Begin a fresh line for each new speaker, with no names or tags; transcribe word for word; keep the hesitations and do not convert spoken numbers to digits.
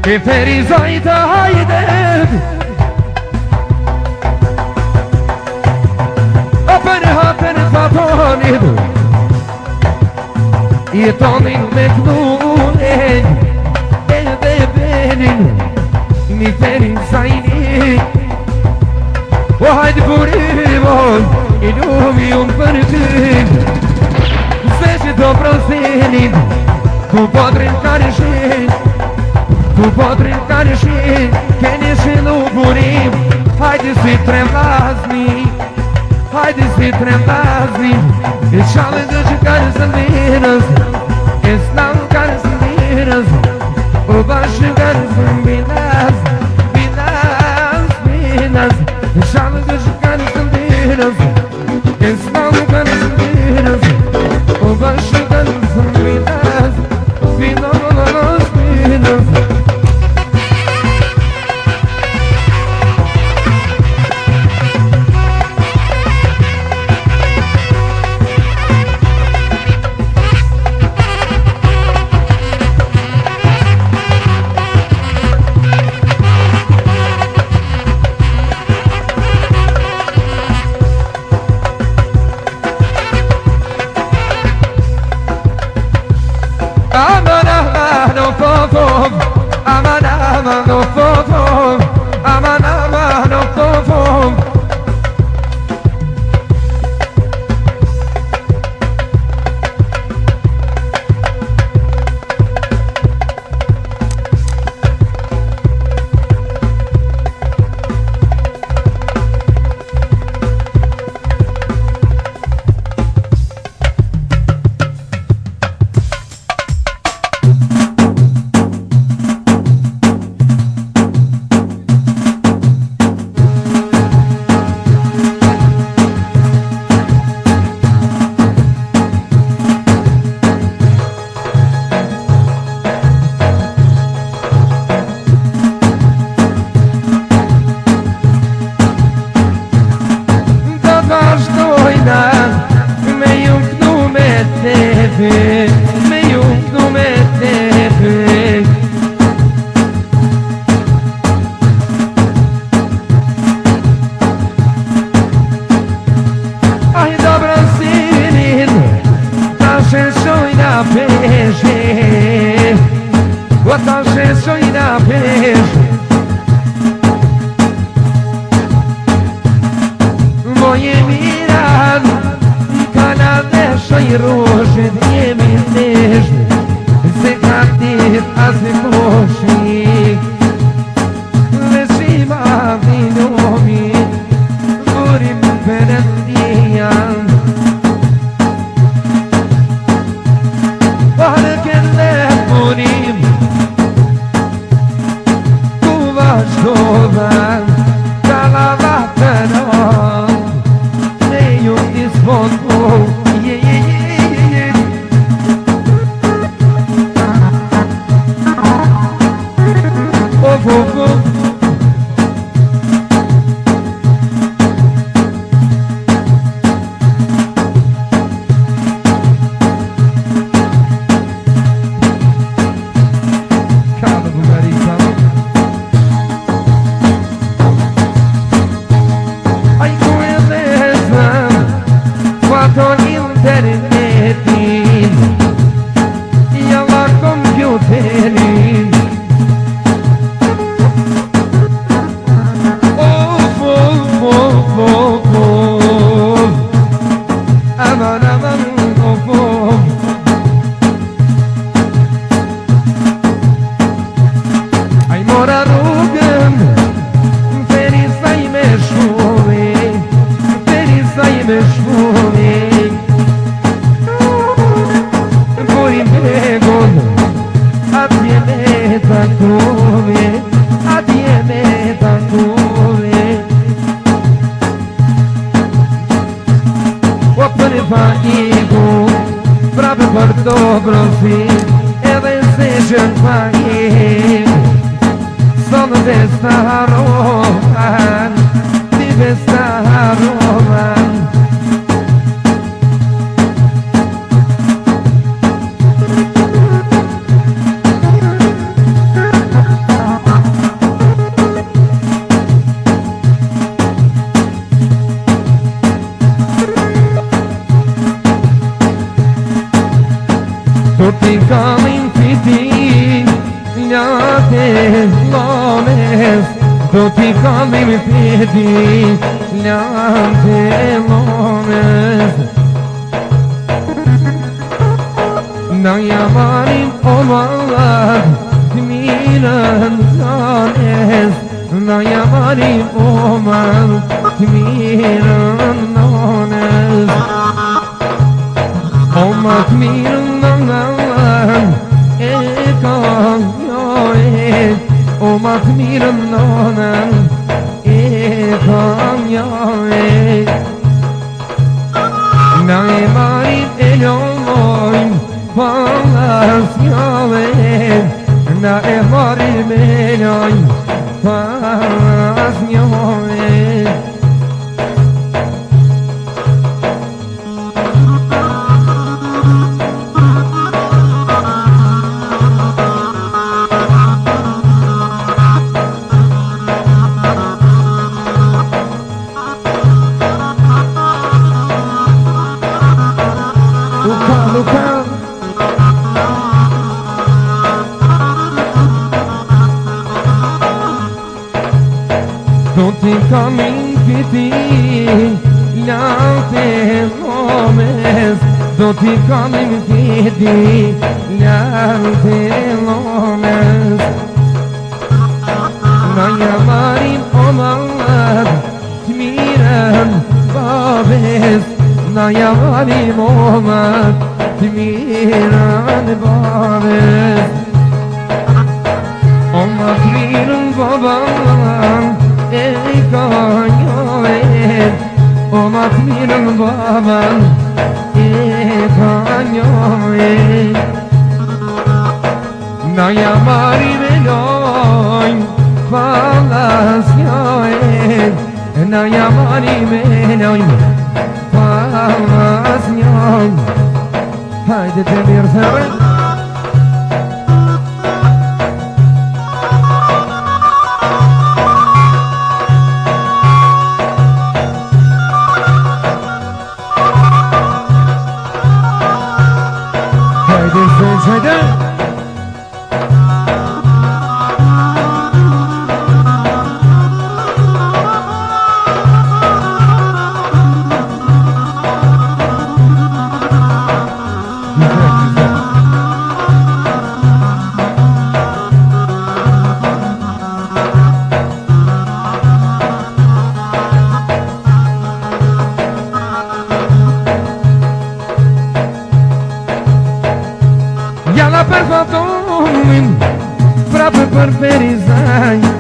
Che ferizajta hajde Apene hatene fatonidu I tonin me knulen Edhe benin Mi ferizajni O hajde burimon I lumi unë për ty Se që do prosenin Tu podrin kare shen Tu podrin kare shen Keni shenu burim Hajde si trem vazni Hajde si trem vazni E shale dhe që kare së minës E slan kare së minës O bashkë kare së minës Minës, minës E shale dhe që kare së minës E slan kare së minës O bashkë kare së minës Minës, minës Aman aman o fofom Aman aman o fofom Aman aman o fofom Me jungnu me tebe Aj dobra sinin Ta sheshoj na peshe O ta sheshoj na peshe Moje miran Kana deshoj rože Djemi nežne Se katir azi moši Ležima vinomi Burim perendijan Parken le burim Kuvaš doban Kala vatenom Ne juni zvodku Je je je je Of of of Cada bugarita Ai beleza Quattro internetin E alla computerin Of of of of of Aman aman of of Ai mora rugăm Ferisai me șume Ferisai me șume Poi begon Atieme tantome Atieme tantome Opere faigo Prabe per dobro si Eve se je faie Sono desta roman Di desta roman kalim fiti Late lomes Do t'i kalim fiti Late lomes Na jamarin o mallat T'mirën nanes Na jamarin o mallat T'mirën nanes O ma t'mirën nanes E kam joet O ma t'mirën nanes E kam joet Na jamarin e lojnë Palas joet Na e marim e lojnë Palas joet Do t'i kamin fiti Late lomes Do t'i kamin fiti Late lomes Na jamarin o mallat T'mirën babes Na jamarin o mallat T'mirën babes O ma t'mirën babes E ka njohet O ma t'mirën baban E ka njohet Na jamari me lojnë Falas njohet Na jamari me lojnë Falas njohet Hajde të mirë thërë Jalla per fatomin Frappe per verizaj